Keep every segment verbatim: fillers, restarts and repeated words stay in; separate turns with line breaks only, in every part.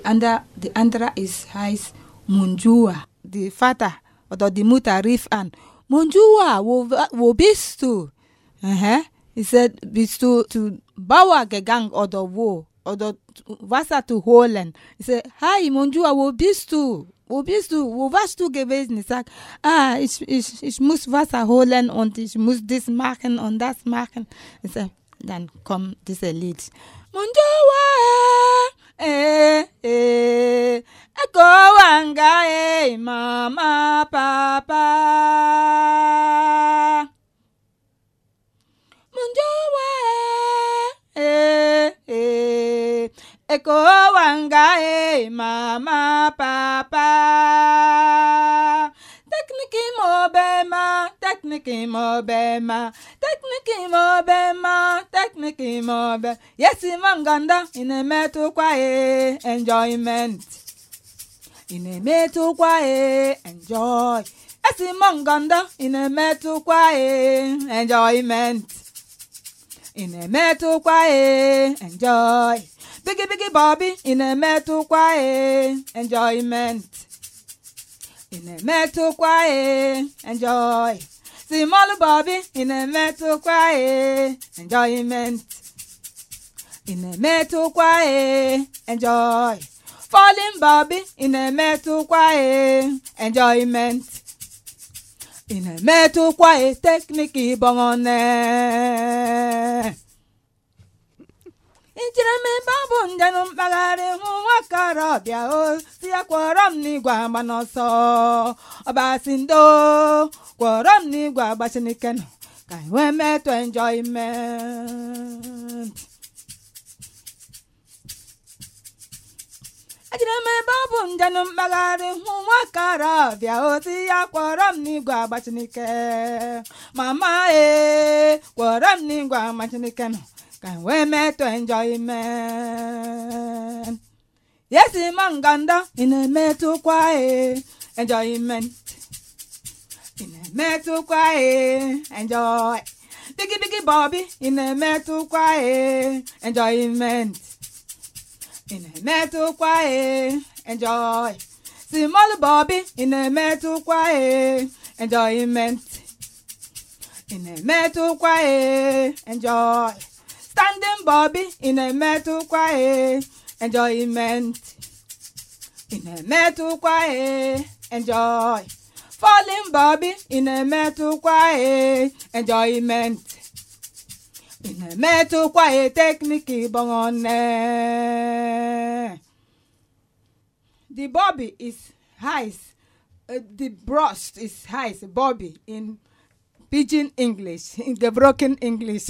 andere, die andere ist, heißt Munjua. Die Vater oder die Mutter rief an, Munjua, wo, wo bist du? Uh-huh. He said, bist du zu Bauer gegangen oder wo? Oder Wasser zu holen? He said, hi Munjua, wo bist du? Wo bist du? Wo warst du gewesen? Ich sag, ah, ich, ich, ich muss Wasser holen und ich muss das machen und das machen. Ich sag, dann kommt dieses Lied. Munjua, eh, eh, eko wanga, eh, mama, papa. Munjua, eh, eh, eko wanga, eh, mama, papa. Tekniki mo bema, tekniki mo bema, tekniki mo bema, tekniki mo be. Yes, manganda in a metal quiet enjoyment. In a metal quiet enjoy. Yes, manganda in a metal quiet enjoyment. In a metal quiet enjoy. Biggie biggie Bobby in a metal quiet enjoyment. In a metal quiet enjoy. Small Bobby in a metal quiet enjoyment. In a metal quiet enjoy. Falling Bobby in a metal quiet enjoyment. In a metal quiet technique bongone. Injirame babu njanu bagare huwa karabia o siya kwaram ni gwa manoso obasindo kwaram ni gwa bashiniken kai we me to enjoyment. Injirame babu njanu bagare huwa karabia o siya kwaram ni gwa bashinike mama e kwaram ni gwa bashiniken. Can we met to enjoyment? Yes, manganda in a metal quiet enjoyment. In a metal quiet enjoy. Biggie biggie Bobby in a metal quiet enjoyment. In a metal quiet enjoy. Small Bobby in a metal quiet enjoyment. In a metal quiet enjoy. Standing Bobby in a metal quiet enjoyment. In a metal quiet enjoy. Falling Bobby in a metal quiet enjoyment. In a metal quiet technique bongone. The Bobby is high. Uh, the breast is high. Bobby in Pidgin English, in the broken English.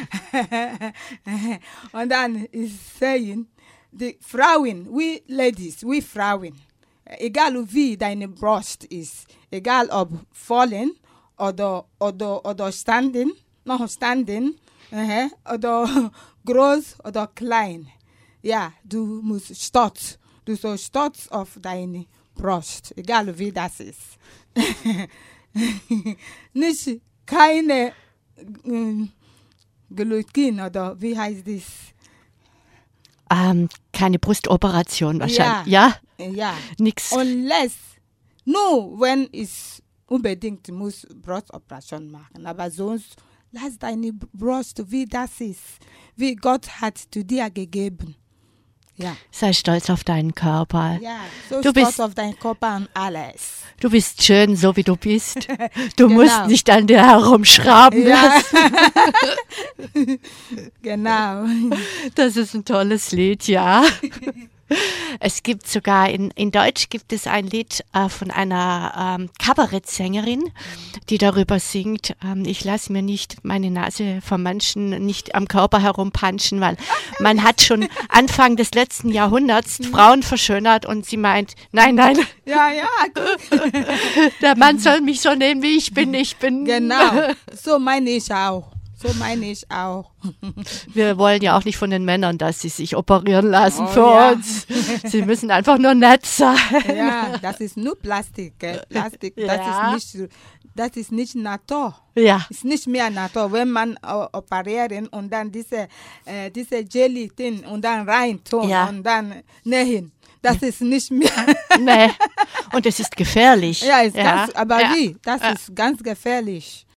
And then is saying, the Frauen, we ladies, we Frauen. Egal wie deine Brust ist, egal ob fallen oder, oder, oder standing, noch standing, uh-huh, oder groß oder klein. Ja, du musst stolz, du sollst stolz auf deine Brust, egal wie das ist. Nicht keine äh, Gluten oder wie heißt das?
Ähm, keine Brustoperation wahrscheinlich. Ja,
ja, ja.
Nix.
Unless, nur wenn es unbedingt muss Brustoperation machen, aber sonst lass deine Brust, wie das ist, wie Gott hat zu dir gegeben. Ja.
Sei stolz auf deinen Körper.
Ja, so
du
stolz
bist,
auf deinen Körper und alles.
Du bist schön, so wie du bist. Du
Genau.
musst nicht an dir herumschrauben.
Ja. Genau.
Das ist ein tolles Lied, ja. Es gibt sogar, in, in Deutsch gibt es ein Lied äh, von einer ähm, Kabarettsängerin, die darüber singt, ähm, ich lasse mir nicht meine Nase vom Menschen nicht am Körper herumpanschen, weil man hat schon Anfang des letzten Jahrhunderts Frauen verschönert und sie meint, nein, nein,
Ja, ja, gut.
der Mann soll mich so nehmen, wie ich bin, ich bin.
Genau. So meine ich auch. So meine ich auch.
Wir wollen ja auch nicht von den Männern, dass sie sich operieren lassen
Oh,
für
ja.
uns. Sie müssen einfach nur nett sein.
Ja, das ist nur Plastik. Gell? Plastik,
Ja.
das ist nicht, das ist nicht Natur.
Ja.
Ist nicht mehr Natur, wenn man äh, operieren und dann diese, äh, diese Jelly-Ding und dann rein tun
Ja.
und dann nähen. Das ist nicht mehr.
Nee. Und es ist gefährlich.
Ja, ist
ja.
Ganz, aber
ja.
wie? Das
ja.
ist ganz gefährlich.